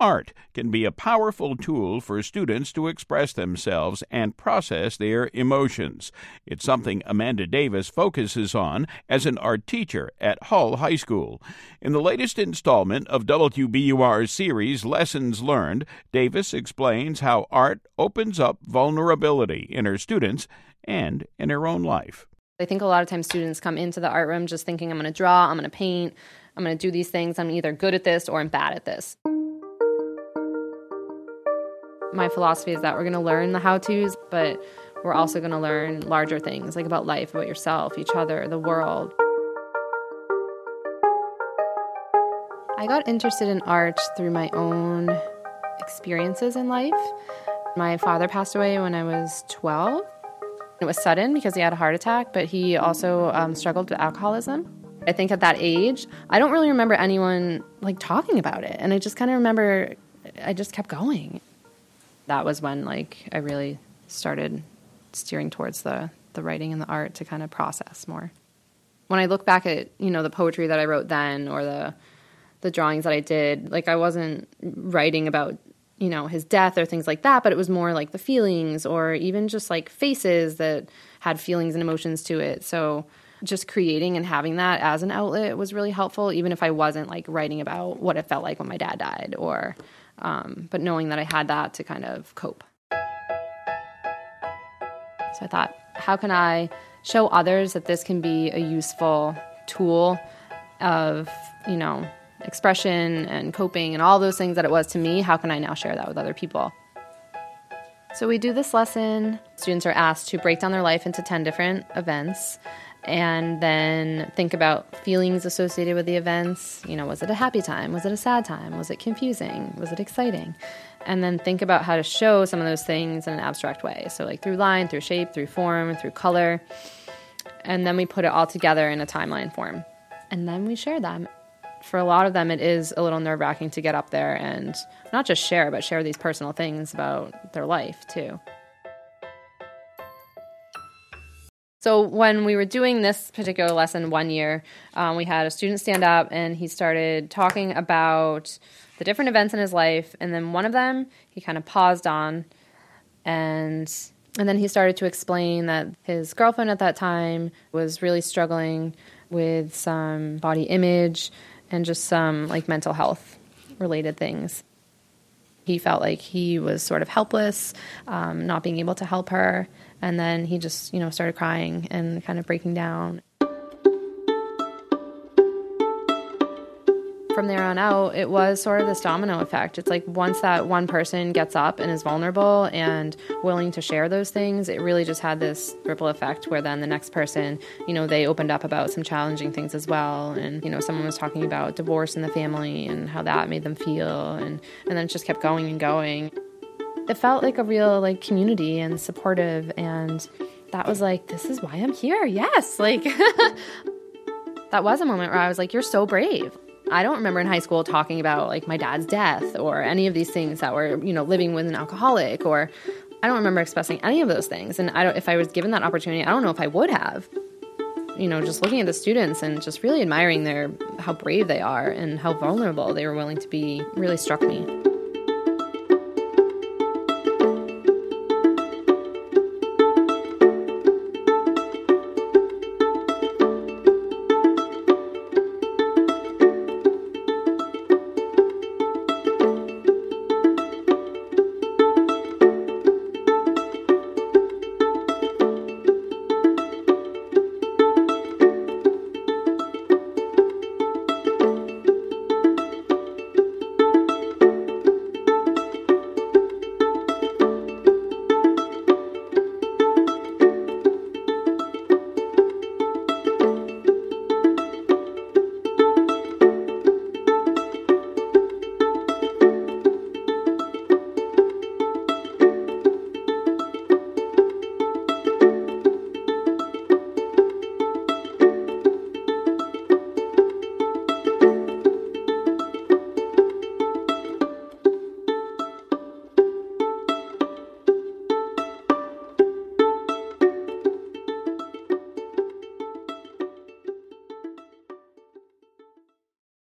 art can be a powerful tool for students to express themselves and process their emotions. It's something Amanda Davis focuses on as an art teacher at Hull High School. In the latest installment of WBUR's series Lessons Learned, Davis explains how art opens up vulnerability in her students and in her own life. I think a lot of times students come into the art room just thinking, I'm going to draw, I'm going to paint, I'm going to do these things. I'm either good at this or I'm bad at this. My philosophy is that we're going to learn the how-tos, but we're also going to learn larger things, like about life, about yourself, each other, the world. I got interested in art through my own experiences in life. My father passed away when I was 12. It was sudden because he had a heart attack, but he also struggled with alcoholism. I think at that age, I don't really remember anyone talking about it. And I just kind of remember I just kept going. That was when I really started steering towards the writing and the art to kind of process more. When I look back at, the poetry that I wrote then or the drawings that I did, I wasn't writing about, his death or things like that, but it was more like the feelings or even just faces that had feelings and emotions to it. So just creating and having that as an outlet was really helpful, even if I wasn't writing about what it felt like when my dad died or, but knowing that I had that to kind of cope. So I thought, how can I show others that this can be a useful tool of, expression and coping and all those things that it was to me? How can I now share that with other people? So we do this lesson. Students are asked to break down their life into 10 different events and then think about feelings associated with the events. Was it a happy time? Was it a sad time? Was it confusing? Was it exciting? And then think about how to show some of those things in an abstract way. So through line, through shape, through form, through color. And then we put it all together in a timeline form. And then we share them. For a lot of them, it is a little nerve-wracking to get up there and not just share, but share these personal things about their life, too. So when we were doing this particular lesson one year, we had a student stand up, and he started talking about the different events in his life, and then one of them he kind of paused on, and then he started to explain that his girlfriend at that time was really struggling with some body image and just some mental health related things. He felt like he was sort of helpless, not being able to help her. And then he just, started crying and kind of breaking down. From there on out, it was sort of this domino effect. It's once that one person gets up and is vulnerable and willing to share those things, it really just had this ripple effect where then the next person, they opened up about some challenging things as well. And, someone was talking about divorce in the family and how that made them feel. And then it just kept going and going. It felt like a real community and supportive. And that was this is why I'm here. Yes. That was a moment where I was you're so brave. I don't remember in high school talking about my dad's death or any of these things that were, living with an alcoholic, or I don't remember expressing any of those things. And if I was given that opportunity, I don't know if I would have. Just looking at the students and just really admiring how brave they are and how vulnerable they were willing to be really struck me.